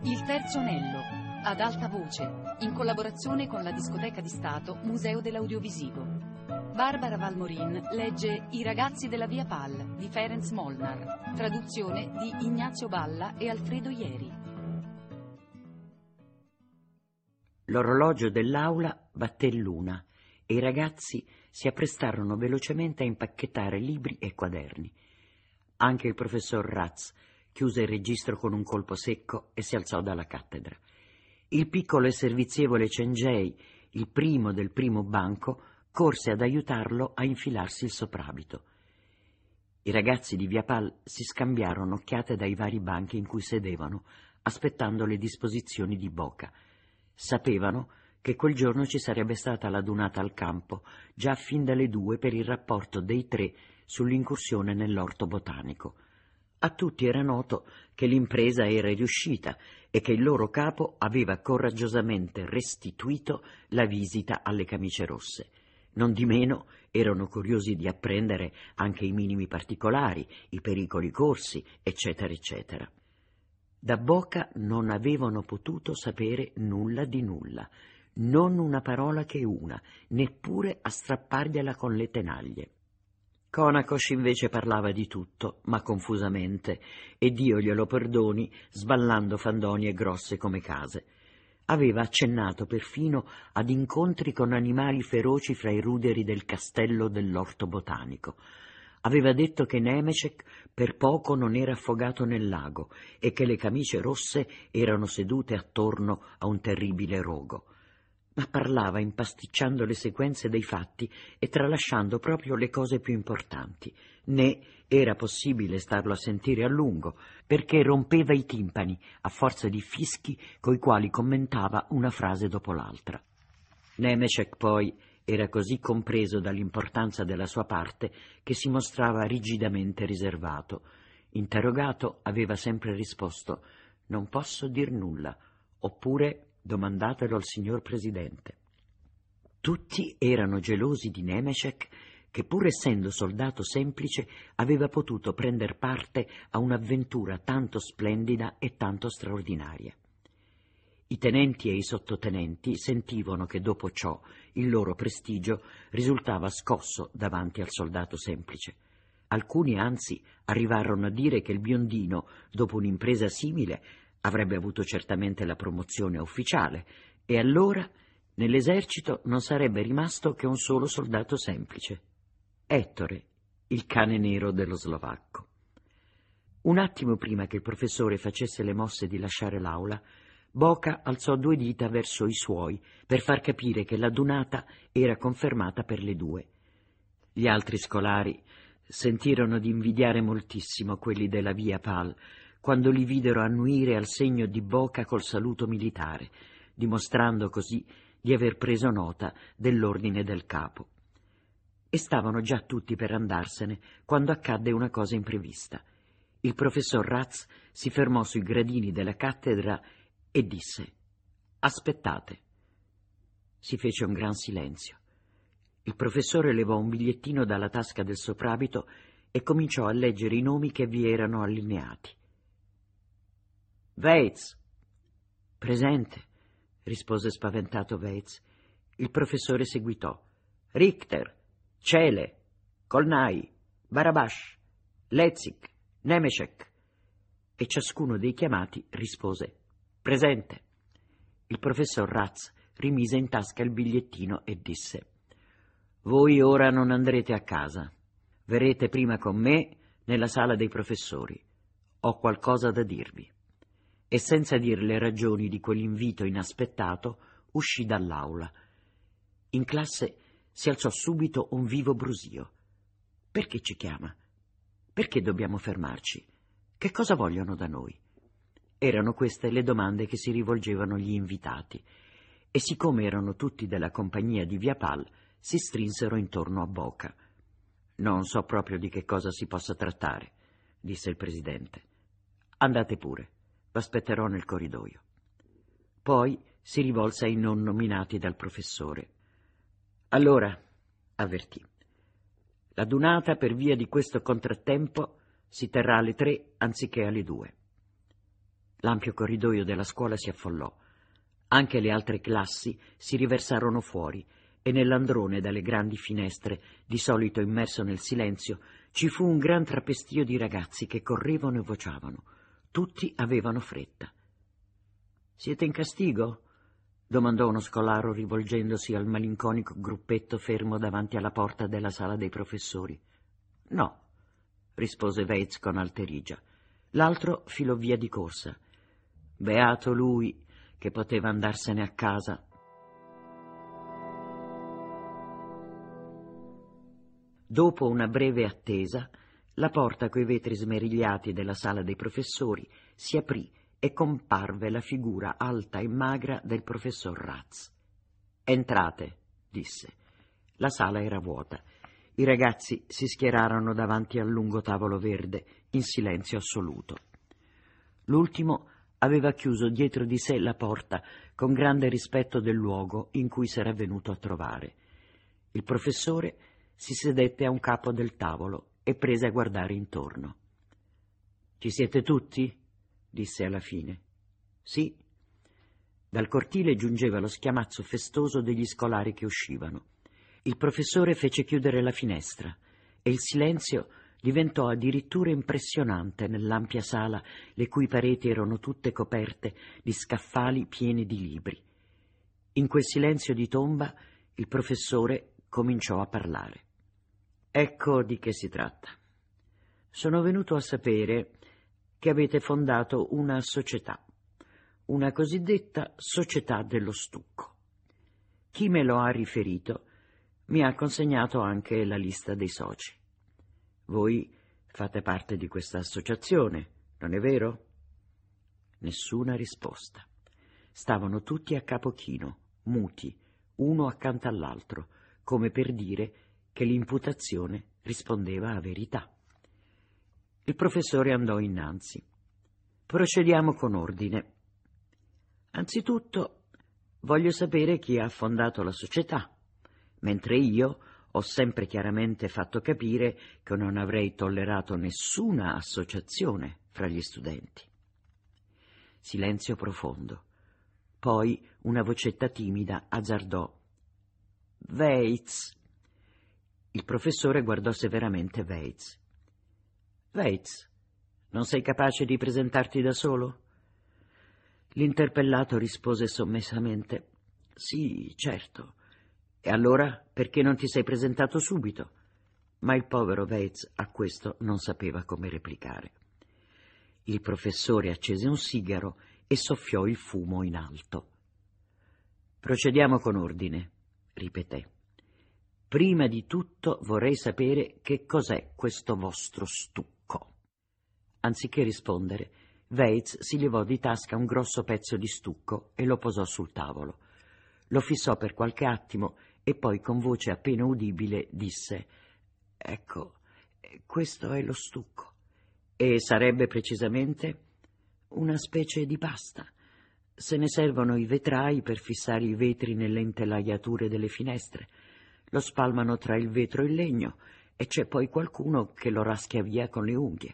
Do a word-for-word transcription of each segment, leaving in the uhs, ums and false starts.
Il terzo anello, ad alta voce, in collaborazione con la Discoteca di Stato Museo dell'Audiovisivo. Barbara Valmorin legge I ragazzi della Via Pal di Ferenc Molnar, traduzione di Ignazio Balla e Alfredo Ieri. L'orologio dell'aula batté l'una e i ragazzi si apprestarono velocemente a impacchettare libri e quaderni. Anche il professor Ratz chiuse il registro con un colpo secco e si alzò dalla cattedra. Il piccolo e servizievole Cengei, il primo del primo banco, corse ad aiutarlo a infilarsi il soprabito. I ragazzi di Via Pal si scambiarono occhiate dai vari banchi in cui sedevano, aspettando le disposizioni di Boca. Sapevano che quel giorno ci sarebbe stata l'adunata al campo, già fin dalle due per il rapporto dei tre sull'incursione nell'orto botanico. A tutti era noto che l'impresa era riuscita e che il loro capo aveva coraggiosamente restituito la visita alle camicie rosse. Non di meno erano curiosi di apprendere anche i minimi particolari, i pericoli corsi, eccetera, eccetera. Da Boca non avevano potuto sapere nulla di nulla, non una parola che una, neppure a strappargliela con le tenaglie. Konakos invece parlava di tutto, ma confusamente, e Dio glielo perdoni, sballando fandonie grosse come case. Aveva accennato perfino ad incontri con animali feroci fra i ruderi del castello dell'orto botanico. Aveva detto che Nemecek per poco non era affogato nel lago e che le camicie rosse erano sedute attorno a un terribile rogo. Ma parlava impasticciando le sequenze dei fatti e tralasciando proprio le cose più importanti, né era possibile starlo a sentire a lungo, perché rompeva i timpani a forza di fischi coi quali commentava una frase dopo l'altra. Nemecek poi era così compreso dall'importanza della sua parte che si mostrava rigidamente riservato. Interrogato aveva sempre risposto «Non posso dir nulla», oppure «Domandatelo al signor Presidente». Tutti erano gelosi di Nemecek, che pur essendo soldato semplice aveva potuto prender parte a un'avventura tanto splendida e tanto straordinaria. I tenenti e i sottotenenti sentivano che dopo ciò il loro prestigio risultava scosso davanti al soldato semplice. Alcuni anzi arrivarono a dire che il biondino, dopo un'impresa simile, avrebbe avuto certamente la promozione ufficiale e allora nell'esercito non sarebbe rimasto che un solo soldato semplice, Ettore, il cane nero dello slovacco. Un attimo prima che il professore facesse le mosse di lasciare l'aula, Boca alzò due dita verso i suoi per far capire che l'adunata era confermata per le due. Gli altri scolari sentirono di invidiare moltissimo quelli della Via Pal quando li videro annuire al segno di Boca col saluto militare, dimostrando così di aver preso nota dell'ordine del capo. E stavano già tutti per andarsene quando accadde una cosa imprevista. Il professor Ratz si fermò sui gradini della cattedra e disse «Aspettate». Si fece un gran silenzio. Il professore levò un bigliettino dalla tasca del soprabito e cominciò a leggere i nomi che vi erano allineati. «Weitz». «Presente», rispose spaventato Weitz. Il professore seguitò. «Richter, Cele, Kolnai, Barabash, Lezik, Nemecek». E ciascuno dei chiamati rispose «Presente». Il professor Ratz rimise in tasca il bigliettino e disse «Voi ora non andrete a casa. Verrete prima con me nella sala dei professori. Ho qualcosa da dirvi». E senza dir le ragioni di quell'invito inaspettato uscì dall'aula. In classe si alzò subito un vivo brusio. «Perché ci chiama? Perché dobbiamo fermarci? Che cosa vogliono da noi?» Erano queste le domande che si rivolgevano gli invitati, e siccome erano tutti della compagnia di Via Pal, si strinsero intorno a Boca. «Non so proprio di che cosa si possa trattare», disse il presidente. «Andate pure. Aspetterò nel corridoio». Poi si rivolse ai non nominati dal professore. «Allora», avvertì, «l'adunata per via di questo contrattempo si terrà alle tre anziché alle due. L'ampio corridoio della scuola si affollò. Anche le altre classi si riversarono fuori e nell'androne dalle grandi finestre, di solito immerso nel silenzio, ci fu un gran trapestio di ragazzi che correvano e vociavano. Tutti avevano fretta. «Siete in castigo?» domandò uno scolaro rivolgendosi al malinconico gruppetto fermo davanti alla porta della sala dei professori. «No», rispose Weitz con alterigia. L'altro filò via di corsa. Beato lui che poteva andarsene a casa. Dopo una breve attesa, la porta coi vetri smerigliati della sala dei professori si aprì e comparve la figura alta e magra del professor Ratz. «Entrate», disse. La sala era vuota. I ragazzi si schierarono davanti al lungo tavolo verde, in silenzio assoluto. L'ultimo aveva chiuso dietro di sé la porta con grande rispetto del luogo in cui s'era venuto a trovare. Il professore si sedette a un capo del tavolo e prese a guardare intorno. «Ci siete tutti?» disse alla fine. «Sì». Dal cortile giungeva lo schiamazzo festoso degli scolari che uscivano. Il professore fece chiudere la finestra e il silenzio diventò addirittura impressionante nell'ampia sala, le cui pareti erano tutte coperte di scaffali pieni di libri. In quel silenzio di tomba il professore cominciò a parlare. «Ecco di che si tratta. Sono venuto a sapere che avete fondato una società, una cosiddetta società dello stucco. Chi me lo ha riferito mi ha consegnato anche la lista dei soci. Voi fate parte di questa associazione, non è vero?» Nessuna risposta. Stavano tutti a capo chino, muti, uno accanto all'altro, come per dire che l'imputazione rispondeva a verità. Il professore andò innanzi. «Procediamo con ordine. Anzitutto voglio sapere chi ha fondato la società, mentre io ho sempre chiaramente fatto capire che non avrei tollerato nessuna associazione fra gli studenti». Silenzio profondo. Poi una vocetta timida azzardò: «Weitz». Il professore guardò severamente Weitz. «Weitz, non sei capace di presentarti da solo?» L'interpellato rispose sommessamente: «Sì, certo. E allora perché non ti sei presentato subito?» Ma il povero Weitz a questo non sapeva come replicare. Il professore accese un sigaro e soffiò il fumo in alto. «Procediamo con ordine», ripeté. «Prima di tutto vorrei sapere che cos'è questo vostro stucco». Anziché rispondere, Weitz si levò di tasca un grosso pezzo di stucco e lo posò sul tavolo. Lo fissò per qualche attimo e poi con voce appena udibile disse: «Ecco, questo è lo stucco». «E sarebbe precisamente?» «Una specie di pasta. Se ne servono i vetrai per fissare i vetri nelle intelaiature delle finestre. Lo spalmano tra il vetro e il legno e c'è poi qualcuno che lo raschia via con le unghie».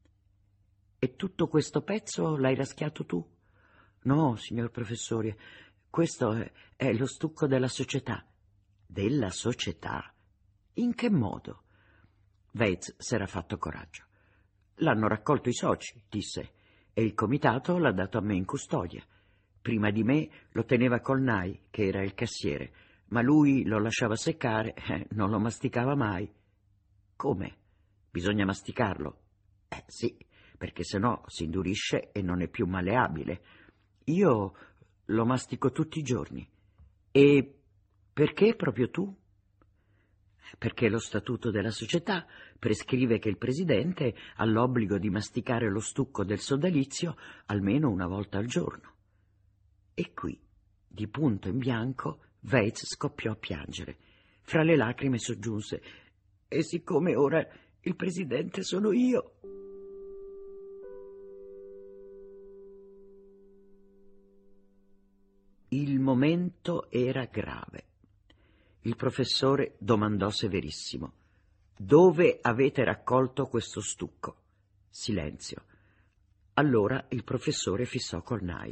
«E tutto questo pezzo l'hai raschiato tu?» «No, signor professore, questo è, è lo stucco della società». «Della società? In che modo?» Weitz s'era fatto coraggio. «L'hanno raccolto i soci», disse, «e il comitato l'ha dato a me in custodia. Prima di me lo teneva Colnai, che era il cassiere, ma lui lo lasciava seccare, eh, non lo masticava mai». «Come? Bisogna masticarlo?» «Eh sì, perché sennò si indurisce e non è più malleabile. Io lo mastico tutti i giorni». «E perché proprio tu?» «Perché lo statuto della società prescrive che il presidente ha l'obbligo di masticare lo stucco del sodalizio almeno una volta al giorno». E qui, di punto in bianco, Weitz scoppiò a piangere. Fra le lacrime soggiunse: «E siccome ora il presidente sono io...» Il momento era grave. Il professore domandò severissimo: «Dove avete raccolto questo stucco?» Silenzio. Allora il professore fissò Colnai.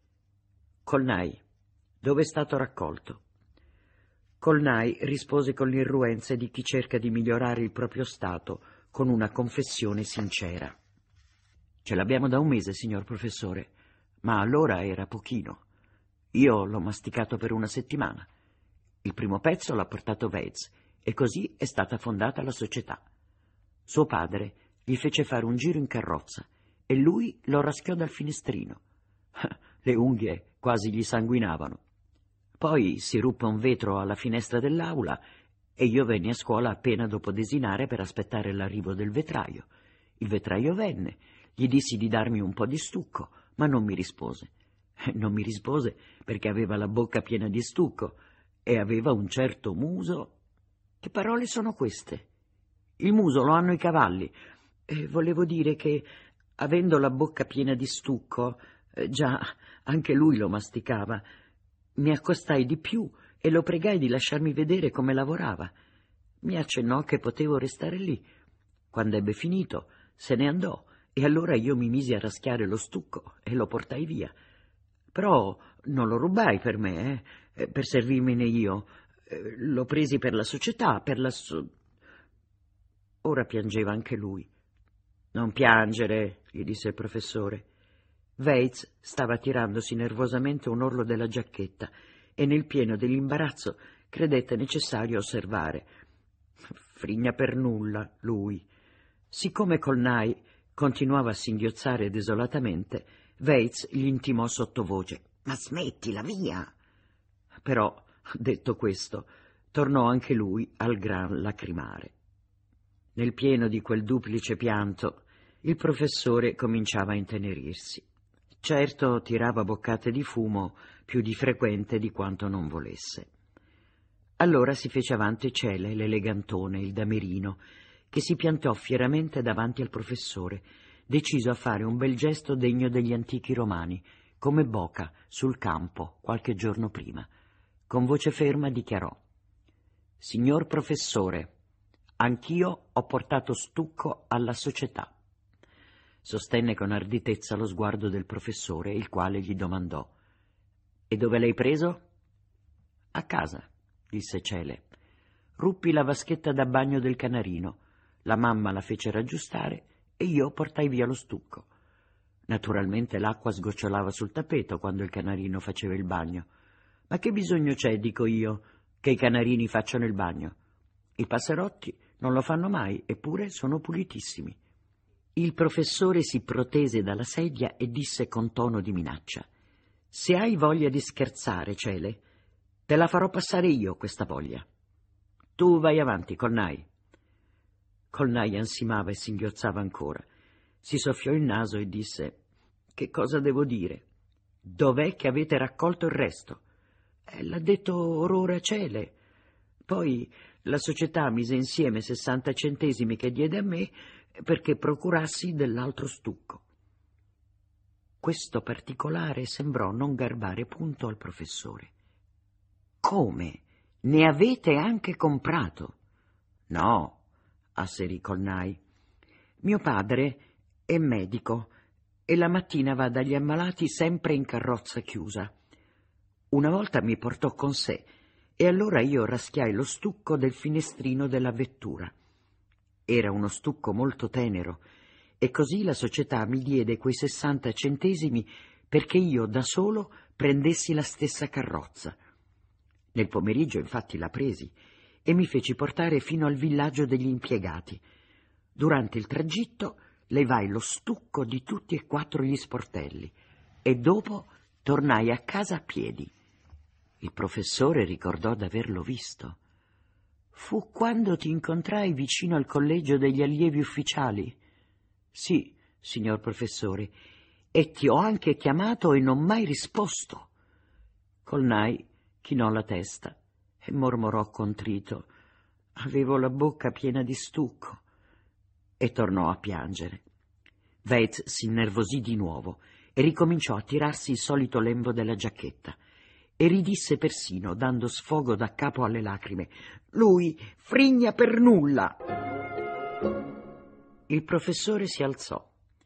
Colnai, dove è stato raccolto? Colnai rispose con l'irruenza di chi cerca di migliorare il proprio stato con una confessione sincera. Ce l'abbiamo da un mese, signor professore, ma allora era pochino. Io l'ho masticato per una settimana. Il primo pezzo l'ha portato Weitz e così è stata fondata la società. Suo padre gli fece fare un giro in carrozza e lui lo raschiò dal finestrino. Le unghie quasi gli sanguinavano. Poi si ruppe un vetro alla finestra dell'aula e io venni a scuola appena dopo desinare per aspettare l'arrivo del vetraio. Il vetraio venne, gli dissi di darmi un po' di stucco, ma non mi rispose. Non mi rispose perché aveva la bocca piena di stucco e aveva un certo muso. Che parole sono queste? Il muso lo hanno i cavalli. E volevo dire che, avendo la bocca piena di stucco, eh, già anche lui lo masticava. Mi accostai di più e lo pregai di lasciarmi vedere come lavorava. Mi accennò che potevo restare lì. Quando ebbe finito, se ne andò e allora io mi misi a raschiare lo stucco e lo portai via. Però non lo rubai per me, eh, per servirmene io. Eh, lo presi per la società, per la so... Ora piangeva anche lui. Non piangere, gli disse il professore. Weitz stava tirandosi nervosamente un orlo della giacchetta e nel pieno dell'imbarazzo credette necessario osservare. Frigna per nulla, lui. Siccome Colnai continuava a singhiozzare desolatamente, Weitz gli intimò sottovoce: «Ma smettila, via!» Però, detto questo, tornò anche lui al gran lacrimare. Nel pieno di quel duplice pianto, il professore cominciava a intenerirsi. Certo, tirava boccate di fumo più di frequente di quanto non volesse. Allora si fece avanti Cele, l'elegantone, il damerino, che si piantò fieramente davanti al professore, deciso a fare un bel gesto degno degli antichi romani, come Boca sul campo qualche giorno prima. Con voce ferma dichiarò: «Signor professore, anch'io ho portato stucco alla società». Sostenne con arditezza lo sguardo del professore, il quale gli domandò: «E dove l'hai preso?» «A casa», disse Cele. «Ruppi la vaschetta da bagno del canarino, la mamma la fece raggiustare e io portai via lo stucco. Naturalmente l'acqua sgocciolava sul tappeto quando il canarino faceva il bagno. Ma che bisogno c'è, dico io, che i canarini facciano il bagno? I passerotti non lo fanno mai, eppure sono pulitissimi». Il professore si protese dalla sedia e disse con tono di minaccia: «Se hai voglia di scherzare, Cele, te la farò passare io questa voglia. Tu vai avanti, Colnai». Colnai ansimava e singhiozzava ancora. Si soffiò il naso e disse: «Che cosa devo dire? Dov'è che avete raccolto il resto?» Eh, l'ha detto or ora Cele. Poi la società mise insieme sessanta centesimi che diede a me perché procurassi dell'altro stucco. Questo particolare sembrò non garbare punto al professore. «Come? Ne avete anche comprato?» «No», asserì Colnai. «Mio padre è medico e la mattina va dagli ammalati sempre in carrozza chiusa. Una volta mi portò con sé e allora io raschiai lo stucco del finestrino della vettura. Era uno stucco molto tenero e così la società mi diede quei sessanta centesimi perché io da solo prendessi la stessa carrozza. Nel pomeriggio infatti la presi e mi feci portare fino al villaggio degli impiegati. Durante il tragitto levai lo stucco di tutti e quattro gli sportelli e dopo tornai a casa a piedi». Il professore ricordò d'averlo visto. «Fu quando ti incontrai vicino al collegio degli allievi ufficiali?» «Sì, signor professore, e ti ho anche chiamato e non mai risposto». Colnai chinò la testa e mormorò contrito: «Avevo la bocca piena di stucco», e tornò a piangere. Weitz si innervosì di nuovo e ricominciò a tirarsi il solito lembo della giacchetta e ridisse persino, dando sfogo da capo alle lacrime: «Lui frigna per nulla!» Il professore si alzò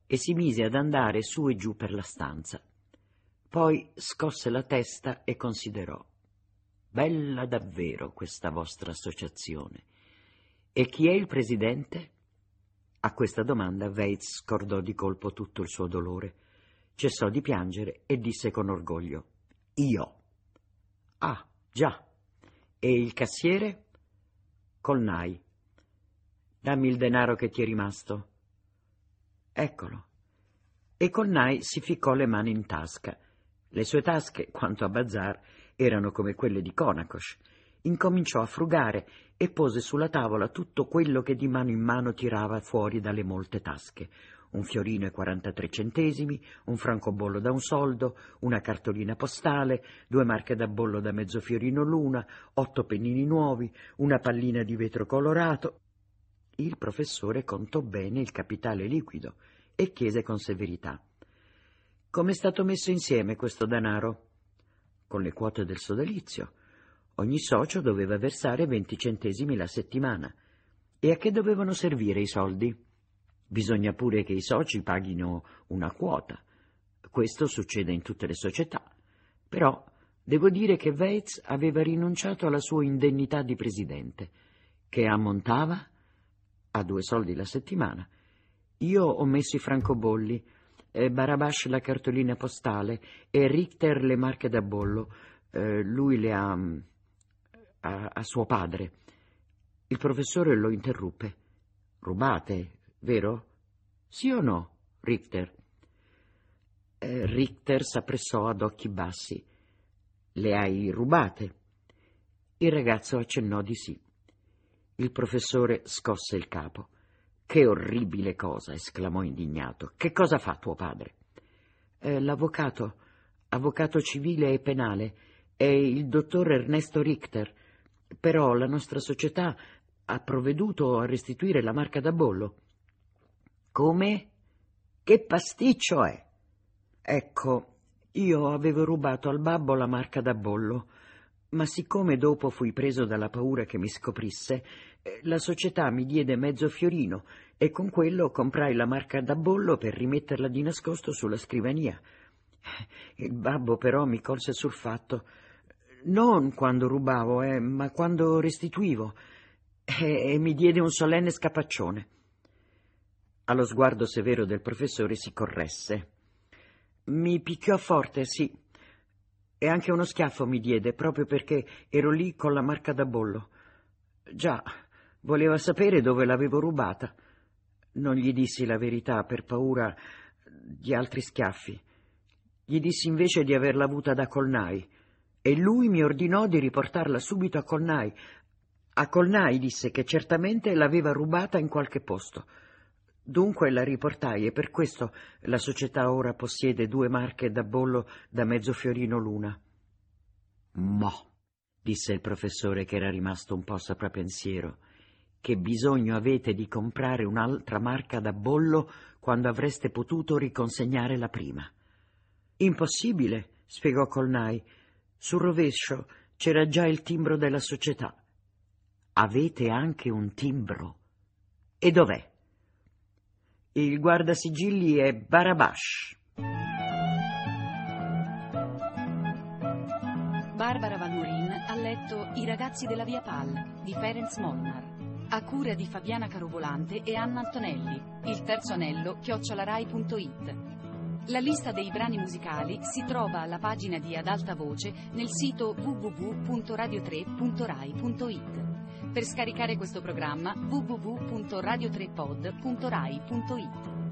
e si mise ad andare su e giù per la stanza. Poi scosse la testa e considerò. Bella davvero questa vostra associazione. E chi è il presidente? A questa domanda Weitz scordò di colpo tutto il suo dolore. Cessò di piangere e disse con orgoglio: Io. Ah, già. E il cassiere? Colnai. Dammi il denaro che ti è rimasto. Eccolo. E Colnai si ficcò le mani in tasca. Le sue tasche, quanto a bazar, erano come quelle di Conakos. Incominciò a frugare e pose sulla tavola tutto quello che di mano in mano tirava fuori dalle molte tasche. Un fiorino e quarantatré centesimi, un francobollo da un soldo, una cartolina postale, due marche da bollo da mezzo fiorino l'una, otto pennini nuovi, una pallina di vetro colorato. Il professore contò bene il capitale liquido e chiese con severità: come è stato messo insieme questo denaro? Con le quote del sodalizio. Ogni socio doveva versare venti centesimi la settimana. E a che dovevano servire i soldi? Bisogna pure che i soci paghino una quota. Questo succede in tutte le società. Però devo dire che Weitz aveva rinunciato alla sua indennità di presidente, che ammontava a due soldi la settimana. Io ho messo i francobolli, eh, Barabash la cartolina postale e Richter le marche da bollo. Eh, lui le ha a, a suo padre. Il professore lo interruppe. Rubate, vero? Sì o no, Richter? Eh, Richter s'appressò ad occhi bassi. Le hai rubate? Il ragazzo accennò di sì. Il professore scosse il capo. Che orribile cosa, esclamò indignato. Che cosa fa tuo padre? Eh, l'avvocato, avvocato civile e penale, è il dottor Ernesto Richter. Però la nostra società ha provveduto a restituire la marca da bollo. Come? Che pasticcio è? Ecco, io avevo rubato al babbo la marca da bollo, ma siccome dopo fui preso dalla paura che mi scoprisse, la società mi diede mezzo fiorino e con quello comprai la marca da bollo per rimetterla di nascosto sulla scrivania. Il babbo però mi colse sul fatto, non quando rubavo, eh, ma quando restituivo, e, e mi diede un solenne scapaccione. Allo sguardo severo del professore si corresse. Mi picchiò forte, sì, e anche uno schiaffo mi diede, proprio perché ero lì con la marca da bollo. Già, voleva sapere dove l'avevo rubata. Non gli dissi la verità per paura di altri schiaffi. Gli dissi invece di averla avuta da Colnai, e lui mi ordinò di riportarla subito a Colnai. A Colnai disse che certamente l'aveva rubata in qualche posto. Dunque la riportai e per questo la società ora possiede due marche da bollo da mezzo fiorino l'una. Mo, disse il professore, che era rimasto un po' soprapensiero, che bisogno avete di comprare un'altra marca da bollo quando avreste potuto riconsegnare la prima? Impossibile, spiegò Colnai. Sul rovescio c'era già il timbro della società. Avete anche un timbro? E dov'è? Il guardasigilli è Barabash. Barbara Valmorin ha letto I ragazzi della Via Pal di Ferenc Molnar, a cura di Fabiana Carovolante e Anna Antonelli. Il terzo anello chiocciolarai punto it. La lista dei brani musicali si trova alla pagina di Ad Alta Voce nel sito w w w punto radio tre punto rai punto it. Per scaricare questo programma w w w punto radio tre pod punto rai punto it.